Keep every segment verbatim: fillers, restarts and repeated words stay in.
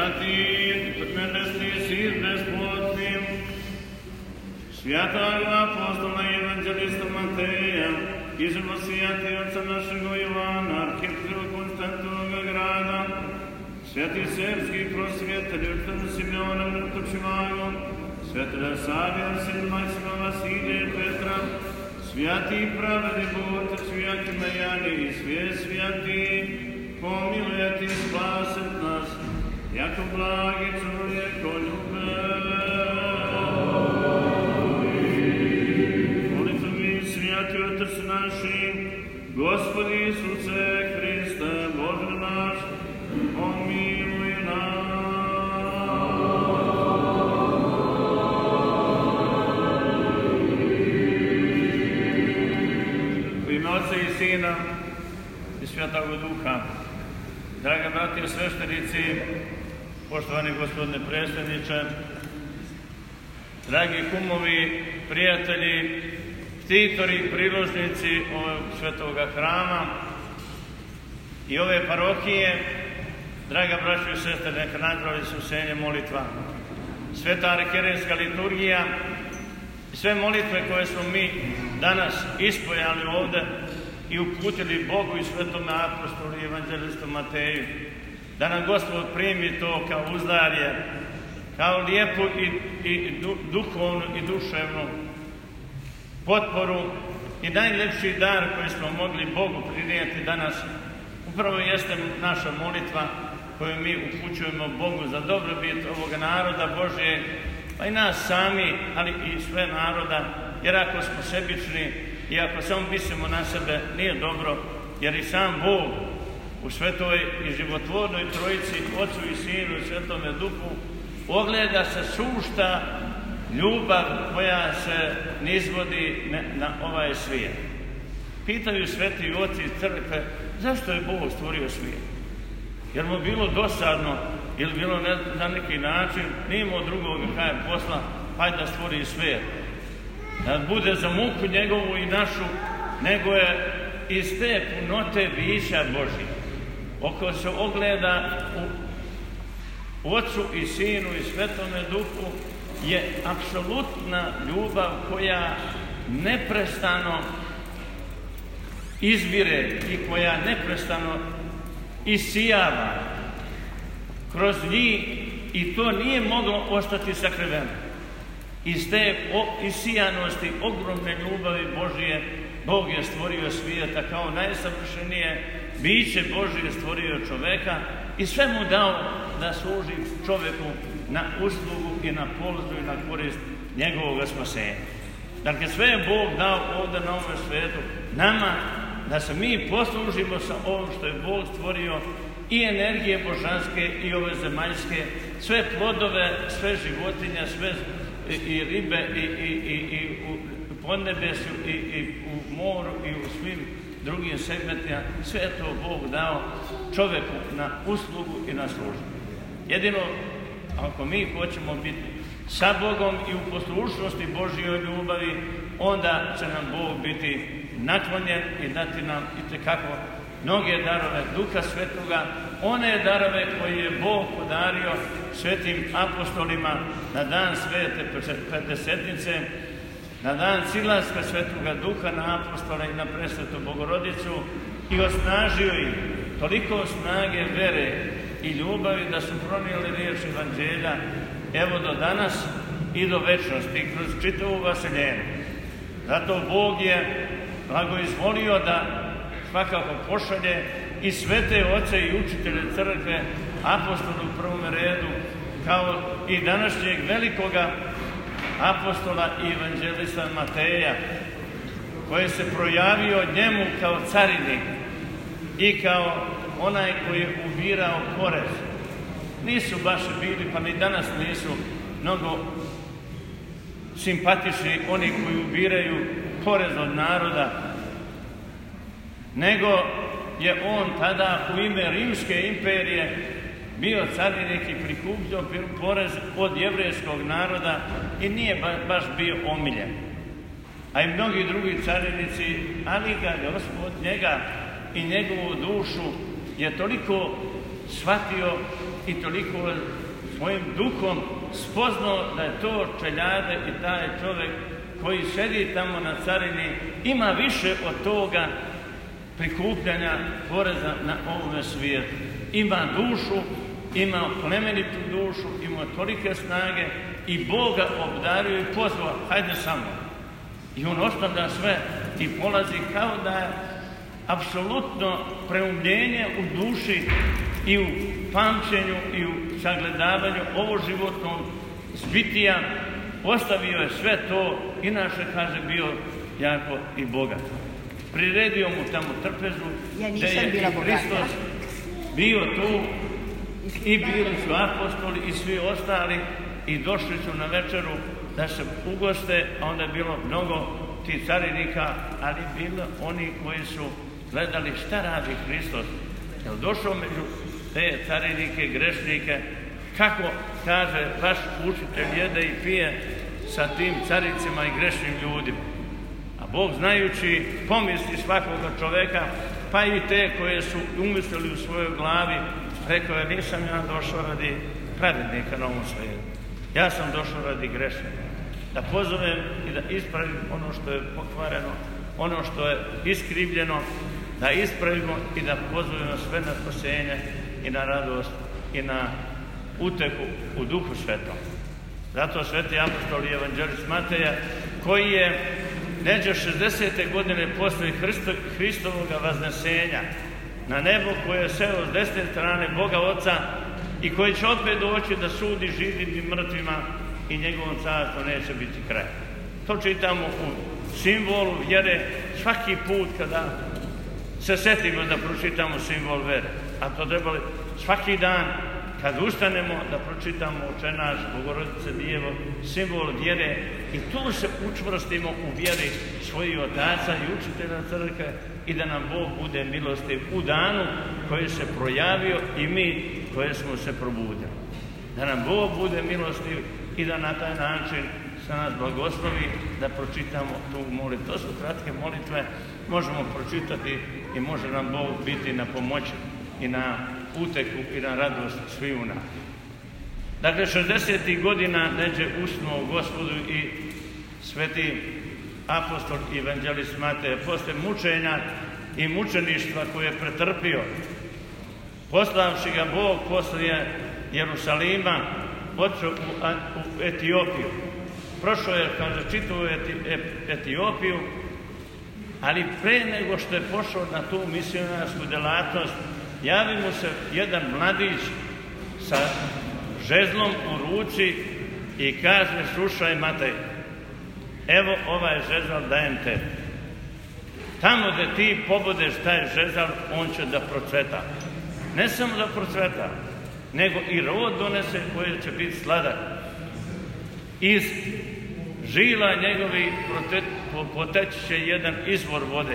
Святий, Пренесний Син Безплотним, святого апостола и евангелиста Матея, и живосвятый отца нашего Ивана, архиепископа Константинова града, святый Сербский просветитель, Устава Симеона Мртучеваго, святого Савия, сын Максима Василия Петра, святый праведный Бог, святый Маяни и свет святый, помилует и спасет нас, яко благи человеколюбец. Молитвами святый Отец нашим, Господи Иисусе Христе, Боже наш, помилуй нас. U ime Otca i Sina i Svetoga Duha, dragi brati i sveštenici, poštovani gospodine predsjedniče, dragi kumovi, prijatelji, štitori, priložnici ovog svetoga hrama i ove parohije, draga braćo i sestre, neka napravi se usenje molitva. Sveta arhijerejska liturgija i sve molitve koje smo mi danas ispojali ovdje i uputili Bogu i svetome apostolu i evanđelistu Mateju, da nam Gospod primi to kao uzdarje, kao lijepu i, i du, duhovnu i duševnu potporu i najljepši dar koji smo mogli Bogu prinijeti danas, upravo jeste naša molitva koju mi upućujemo Bogu za dobrobit ovoga naroda Božje, pa i nas sami, ali i sve naroda, jer ako smo sebični i ako samo mislimo na sebe, nije dobro, jer i sam Bog u svetoj i životvornoj trojici, Otcu i Sinu i Svetome Duhu, ogleda se sušta ljubav koja se nizvodi na ovaj svijet. Pitaju sveti oci iz crkve, zašto je Bog stvorio svijet? Jer mu bilo dosadno ili bilo ne, na neki način, nije imao drugog kaj posla, hajde da stvori svijet. Da bude za muku njegovu i našu, nego je iz te punote bića Božje, oko se ogleda u Otcu i Sinu i Svetome Duhu, je apsolutna ljubav koja neprestano izvire i koja neprestano isijava kroz njih i to nije moglo ostati sakriveno. Iz te isijanosti, ogromne ljubavi Božije, Bog je stvorio svijeta kao najsavršenije biće Božije, stvorio čoveka i sve mu dao da služi čoveku na uslugu i na položu i na korist njegovog spasenja. Dakle, sve je Bog dao ovdje na ovom svijetu nama da se mi poslužimo sa ovim što je Bog stvorio, i energije božanske i ove zemaljske, sve plodove, sve životinja, sve i ribe i, i, i, i u podnebesu i, i u moru i u svim drugim segmentima, sve je to Bog dao čovjeku na uslugu i na službu. Jedino ako mi hoćemo biti sa Bogom i u poslušnosti Božjoj ljubavi, onda će nam Bog biti naklonjen i dati nam itekako mnoge darove Duha Svetoga, one darove koje je Bog podario svetim apostolima na dan svete Pedesetnice, na dan silaska Svetoga Duha na apostole i na presvetu Bogorodicu, i osnažio ih toliko snage, vere i ljubavi da su pronijeli riječ Evanđelja evo do danas i do večnosti kroz čitavu vaseljenju. Zato Bog je blagoizvolio da svakako pošalje i svete oce i učitelje crkve, apostolu u prvom redu, kao i današnjeg velikoga apostola i evanđelista Mateja, koji se projavio njemu kao carinik i kao onaj koji je ubirao porez. Nisu baš bili, pa ni danas nisu mnogo simpatični oni koji ubiraju porez od naroda, nego je on tada u ime Rimske imperije bio carinik i prikupljao porez od jevrejskog naroda i nije baš bio omiljen. A i mnogi drugi carinici, ali ga Gospod njega i njegovu dušu je toliko shvatio i toliko svojim duhom spoznao da je to čeljade i taj čovjek koji sedi tamo na carini ima više od toga prikupljanja poreza na ovome svijetu. Ima dušu, ima plemenitu dušu, ima tolike snage i Boga obdario i pozvao, hajde samo. I on ostavlja sve i polazi kao da je apsolutno preumljenje u duši i u pamćenju i u sagledavanju ovo životnog zbitija. Ostavio je sve to, inače, kaže, bio jako i bogat. Priredio mu tamo trpezu, ja gdje je i Hristos bio tu i bili su apostoli i svi ostali i došli su na večeru da se ugoste, a onda je bilo mnogo tih carinika, ali bilo oni koji su gledali šta radi Hristos. Jer došao među te carinike, grešnike, kako, kaže, vaš učitelj jede i pije sa tim caricima i grešnim ljudima. A Bog, znajući pomisli svakoga čoveka, pa i te koje su umislili u svojoj glavi, rekao je, nisam ja došao radi pravednika na ovom svijetu. Ja sam došao radi grešnika. Da pozovem i da ispravim ono što je pokvareno, ono što je iskrivljeno, da ispravimo i da pozovemo sve na spasenje i na radost i na uteku u Duhu Svetom. Zato sveti apostol i evanđelist Mateja, koji je neđe šezdesete godine posle Hristo, Hristovoga vaznesenja na nebo, koje je seo s desne strane Boga Oca i koji će opet doći da sudi živim i mrtvima i njegovom carstvu neće biti kraj. To čitamo u simbolu vjere svaki put kada se setimo da pročitamo simbol vjere. A to trebali svaki dan kad ustanemo da pročitamo Oče naš, Bogorodice Djevo, simbol vjere i tu se učvrstimo u vjeri svojih otaca i učitelja crkve i da nam Bog bude milostiv u danu koji se projavio i mi koje smo se probudili. Da nam Bog bude milostiv i da na taj način se nas blagoslovi da pročitamo tu molitvu. To su kratke molitve, možemo pročitati i može nam Bog biti na pomoći i na uteku i na radost sviju nas. Dakle, šezdesetih godina neđe usnuo Gospodu i sveti apostol i evanđelist Matej posle mučenja i mučeništva koje je pretrpio, poslavši ga Bog poslije Jerusalima, otišao u, u Etiopiju. Prošao je, kaže, čitavu Eti, Etiopiju, ali pre nego što je pošao na tu misionarsku delatnost, javi mu se jedan mladić sa žezlom u ruci i kaže, slušaj Matej, evo ovaj žezal dajem te. Tamo gdje ti pobodeš taj žezal, on će da procveta. Ne samo da procveta, nego i rod donese koji će biti sladak. Iz žila njegovi poteći će jedan izvor vode.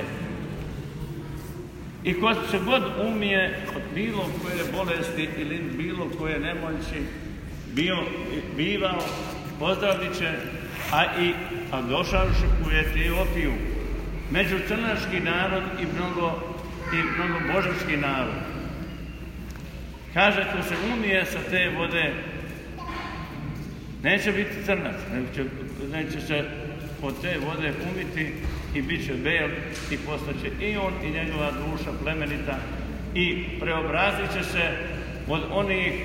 I ko se god umije od bilo koje bolesti ili bilo koje nemoći bio, bivao, pozdravit će, a i a došavši u Etiopiju, među crnački narod i mnogo, i mnogo božanski narod. Kaže, ko se umije sa te vode, neće biti crnac, nego će, neće se od te vode umiti i bit će bel i postaće i on i njegova duša plemenita i preobrazit će se od onih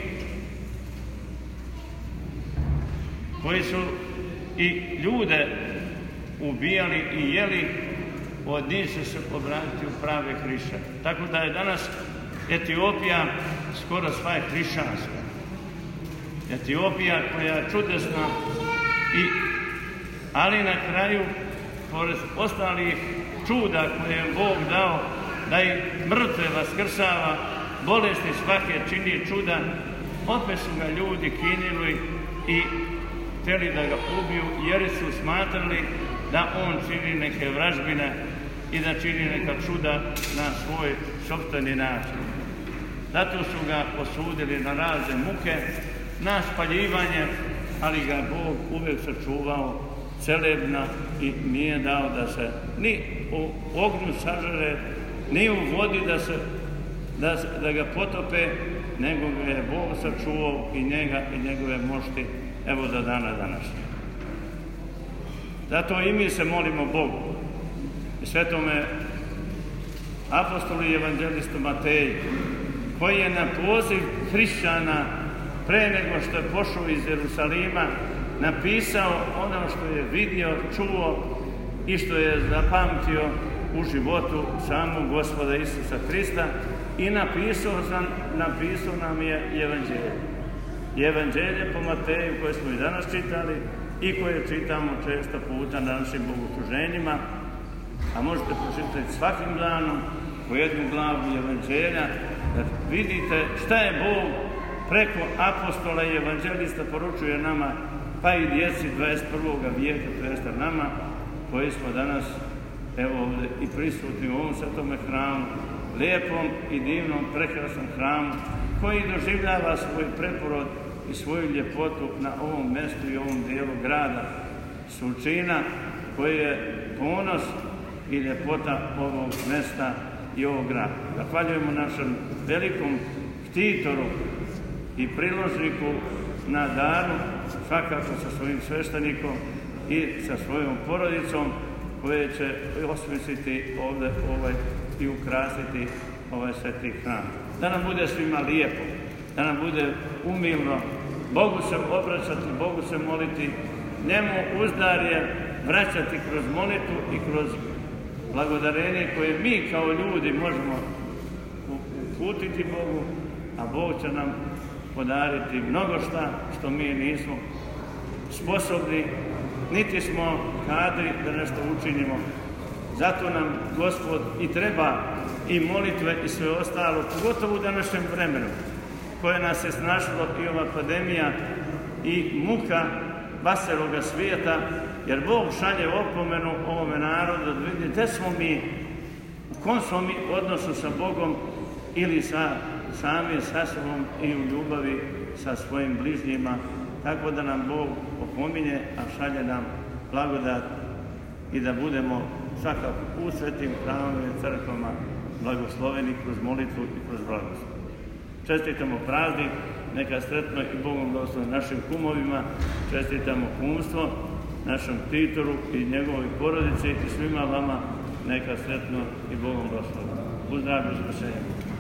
koji su i ljude ubijali i jeli, od njih će se obratiti u prave hrišćane. Tako da je danas Etiopija skoro sva je hrišćanska. Etiopija koja je čudesna, i, ali na kraju, pored ostalih čuda koje je Bog dao, da i mrtve vaskrsava, bolesti svake čini čuda, opet su ga ljudi kinili i htjeli da ga ubiju, jer su smatrali da on čini neke vražbine i da čini neka čuda na svoj sopstveni način. Zato su ga osudili na razne muke, na spaljivanje, ali ga Bog uvijek sačuvao celebna i nije dao da se ni u ognju sažare, ni u vodi da, se, da, da ga potope, nego ga je Bog sačuvao i njega i njegove mošti evo do dana današnjeg. Zato i mi se molimo Bogu i svetome apostolu i evanđelistu Mateju, koji je na poziv hrišćana pre nego što je pošao iz Jerusalima napisao ono što je vidio, čuo i što je zapamtio u životu samog Gospoda Isusa Hrista i napisao, sam, napisao nam je evanđelje. Evanđelje po Mateju koje smo i danas čitali i koje čitamo često puta na našim bogosluženjima, a možete pročitati svakim danom po jednu glavu evanđelja da vidite šta je Bog preko apostola i evanđelista poručuje nama, pa i djeci dvadeset prvog vijeka, to jeste nama, koji smo danas evo ovdje i prisutni u ovom svetome hramu, lijepom i divnom, prekrasnom hramu, koji doživljava svoj preporod i svoju ljepotu na ovom mjestu i ovom dijelu grada Sulčina, koji je ponos i ljepota ovog mjesta i ovog grada. Zahvaljujemo našem velikom ktitoru i priložniku na daru, svakako sa svojim sveštenikom i sa svojom porodicom, koje će osmisliti ovdje ovaj i ukrasiti ovaj sveti hram. Da nam bude svima lijepo, da nam bude umilno, Bogu se obraćati, Bogu se moliti, njemu uzdarje vraćati kroz molitvu i kroz blagodarenje koje mi kao ljudi možemo uputiti Bogu, a Bog će nam podariti mnogo šta što mi nismo sposobni, niti smo kadri da nešto učinimo. Zato nam Gospod i treba i molitve i sve ostalo, pogotovo u današnjem vremenu, koje nas je snašlo i ova pandemija i muka vaseloga svijeta, jer Bog šalje opomenu ovome narodu da vidi gdje smo mi, u kom smo mi odnosu sa Bogom ili sa sami sa sobom i u ljubavi sa svojim bližnjima, tako da nam Bog opominje, a šalje nam blagodat i da budemo svakako u svetim hramovima i crkvama blagosloveni kroz molitvu i kroz blagoslov. Čestitamo praznik, neka sretno i Bogom blagosloveni našim kumovima, čestitamo kumstvo našem ktitoru i njegovoj porodici i svima vama neka sretno i Bogom blagosloveni. Uzdrav i spasenje.